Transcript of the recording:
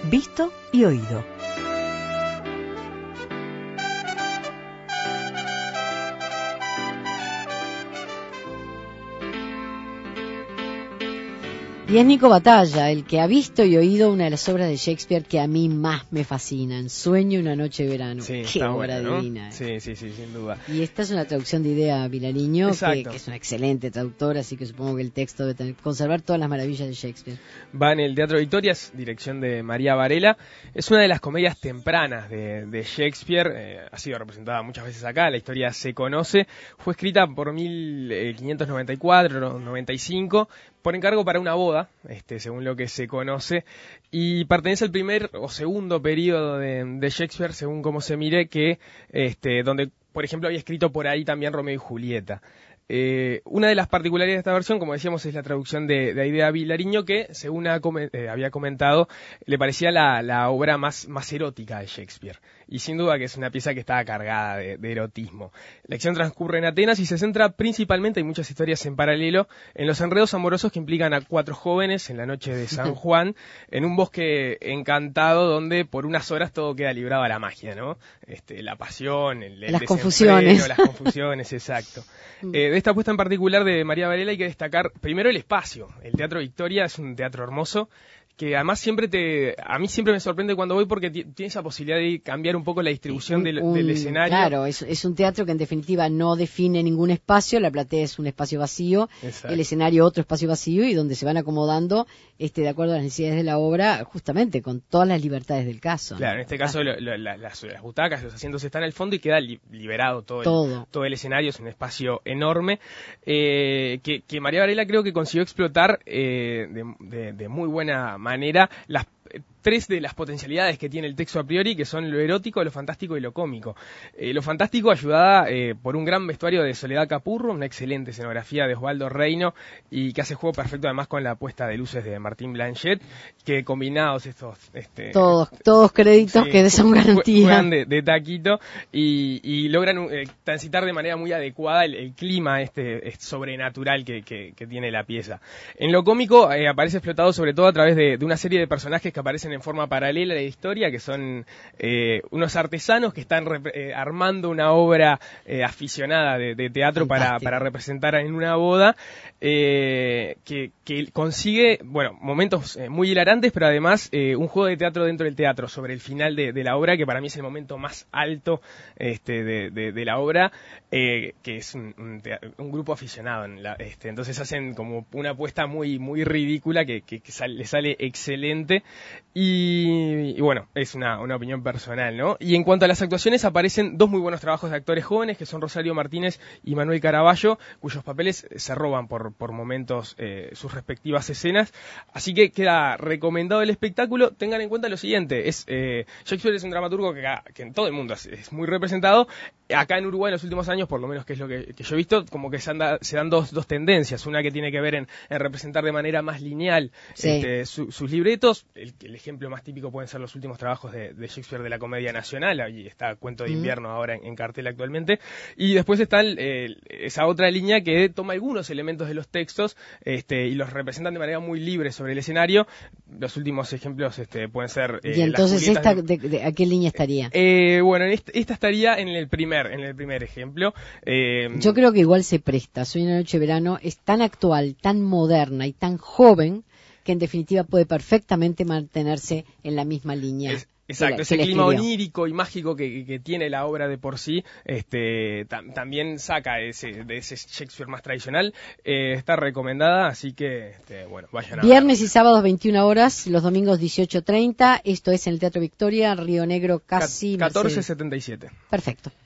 Visto y oído. Y es Nico Batalla, el que ha visto y oído una de las obras de Shakespeare que a mí más me fascinan, Sueño una noche de verano. Sí, Qué obra buena, ¿no? divina. Sí, sin duda. Y esta es una traducción de Idea Vilariño, que es una excelente traductora, así que supongo que el texto debe tener, conservar todas las maravillas de Shakespeare. Va en el Teatro Victorias, dirección de María Varela. Es una de las comedias tempranas de Shakespeare, ha sido representada muchas veces acá, la historia se conoce. Fue escrita por 1594-95, por encargo para una boda, según lo que se conoce, y pertenece al primer o segundo periodo de Shakespeare, según como se mire, que donde, por ejemplo, había escrito por ahí también Romeo y Julieta. Una de las particularidades de esta versión, como decíamos, es la traducción de Aidea Vilariño, que, según había comentado, le parecía la obra más erótica de Shakespeare. Y sin duda que es una pieza que está cargada de erotismo. La acción transcurre en Atenas y se centra principalmente, hay muchas historias en paralelo, en los enredos amorosos que implican a 4 jóvenes en la noche de San Juan, en un bosque encantado donde por unas horas todo queda librado a la magia, ¿no? La pasión, las confusiones. Las confusiones, exacto. De esta apuesta en particular de María Varela hay que destacar primero el espacio. El Teatro Victoria es un teatro hermoso que además a mí siempre me sorprende cuando voy porque tiene esa posibilidad de cambiar un poco la distribución del escenario. Claro, es un teatro que en definitiva no define ningún espacio, la platea es un espacio vacío, exacto, el escenario otro espacio vacío y donde se van acomodando de acuerdo a las necesidades de la obra, justamente con todas las libertades del caso. Claro, en este caso las butacas, los asientos están al fondo y queda liberado todo el escenario, es un espacio enorme que María Varela creo que consiguió explotar de muy buena manera las 3 de las potencialidades que tiene el texto a priori, que son lo erótico, lo fantástico y lo cómico. Lo fantástico ayudada por un gran vestuario de Soledad Capurro, una excelente escenografía de Osvaldo Reino y que hace juego perfecto además con la puesta de luces de Martín Blanchet, que combinados estos... Todos créditos sí, que son garantía. Juegan de taquito y logran transitar de manera muy adecuada el clima sobrenatural que tiene la pieza. En lo cómico aparece explotado sobre todo a través de una serie de personajes que aparecen en forma paralela a la historia, que son unos artesanos que están armando una obra aficionada de teatro para representar en una boda, que consigue, momentos muy hilarantes, pero además un juego de teatro dentro del teatro sobre el final de la obra, que para mí es el momento más alto de la obra, que es un grupo aficionado. Entonces hacen como una apuesta muy ridícula que le sale excelente. Y bueno, es una opinión personal, ¿no? Y en cuanto a las actuaciones, aparecen 2 muy buenos trabajos de actores jóvenes, que son Rosario Martínez y Manuel Caraballo, cuyos papeles se roban por momentos sus respectivas escenas. Así que queda recomendado el espectáculo. Tengan en cuenta lo siguiente, Shakespeare es un dramaturgo que en todo el mundo es muy representado. Acá en Uruguay en los últimos años, por lo menos que es lo que yo he visto, como que se dan dos tendencias. Una que tiene que ver en representar de manera más lineal sus libretos. El ejemplo más típico pueden ser los últimos trabajos de Shakespeare de la Comedia Nacional, ahí está Cuento de Invierno ahora en cartel actualmente, y después está esa otra línea que toma algunos elementos de los textos y los representan de manera muy libre sobre el escenario. Los últimos ejemplos pueden ser... y entonces esta, ¿a qué línea estaría? Esta estaría en el primer ejemplo. Yo creo que igual se presta. Soy una noche de verano, es tan actual, tan moderna y tan joven que en definitiva puede perfectamente mantenerse en la misma línea. Exacto, ese clima onírico y mágico que tiene la obra de por sí, también saca de ese Shakespeare más tradicional. Está recomendada, así que, vayan a Viernes y sábados 21 horas, los domingos 18:30. Esto es en el Teatro Victoria, Río Negro, casi... 1477. Perfecto.